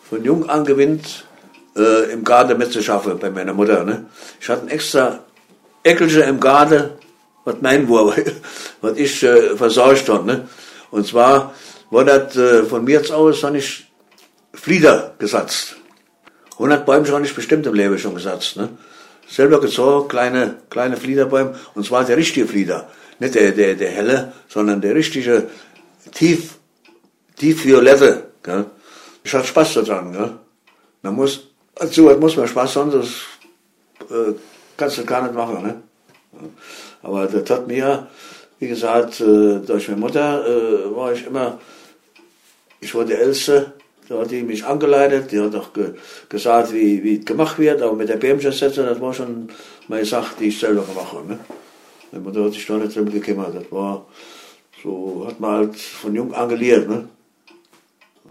von jung an gewinnt, im Garten mitzuarbeiten bei meiner Mutter. Ne? Ich hatte ein extra Eckelchen im Garten, was mein war, was ich versorgt habe. Ne? Und zwar war das von mir jetzt aus, habe ich Flieder gesetzt. 100 Bäume habe ich bestimmt im Leben schon gesetzt. Ne? Selber gezogen, kleine Fliederbäume, und zwar der richtige Flieder. Nicht der helle, sondern der richtige, tiefviolette. Gell? Ich hatte Spaß daran. Gell? Dazu muss man Spaß haben, das kannst du gar nicht machen. Ne? Aber das hat mir, wie gesagt, durch meine Mutter war ich war der Älteste, da hat die mich angeleitet, die hat auch gesagt, wie gemacht wird, aber mit der Bäumchensetzung, das war schon meine Sache, die ich selber gemacht habe. Ne? Meine Mutter hat sich da nicht drum gekümmert, das war so, hat man halt von jung an gelehrt. Ne?